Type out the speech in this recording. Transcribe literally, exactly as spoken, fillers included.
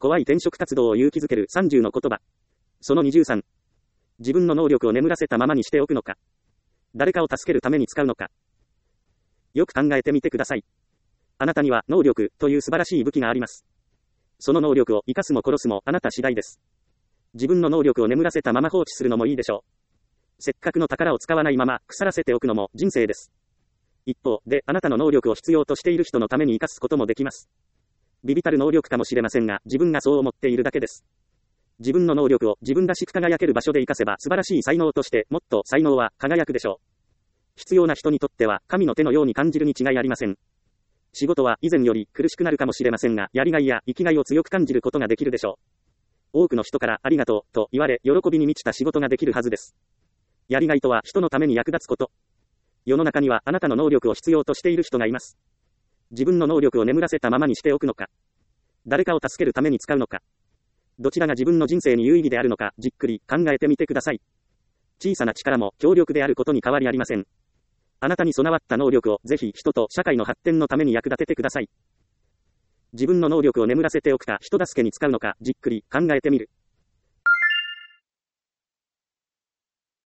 怖い転職活動を勇気づけるさんじゅうの言葉。そのにじゅうさん。自分の能力を眠らせたままにしておくのか。誰かを助けるために使うのか。よく考えてみてください。あなたには能力という素晴らしい武器があります。その能力を生かすも殺すもあなた次第です。自分の能力を眠らせたまま放置するのもいいでしょう。せっかくの宝を使わないまま腐らせておくのも人生です。一方で、あなたの能力を必要としている人のために生かすこともできます。微々たる能力かもしれませんが、自分がそう思っているだけです。自分の能力を自分らしく輝ける場所で活かせば素晴らしい才能としてもっと才能は輝くでしょう。必要な人にとっては神の手のように感じるに違いありません。仕事は以前より苦しくなるかもしれませんが、やりがいや生きがいを強く感じることができるでしょう。多くの人からありがとうと言われ、喜びに満ちた仕事ができるはずです。やりがいとは人のために役立つこと。世の中にはあなたの能力を必要としている人がいます。自分の能力を眠らせたままにしておくのか。誰かを助けるために使うのか。どちらが自分の人生に有意義であるのか、じっくり考えてみてください。小さな力も強力であることに変わりありません。あなたに備わった能力をぜひ人と社会の発展のために役立ててください。自分の能力を眠らせておくか、人助けに使うのか、じっくり考えてみる。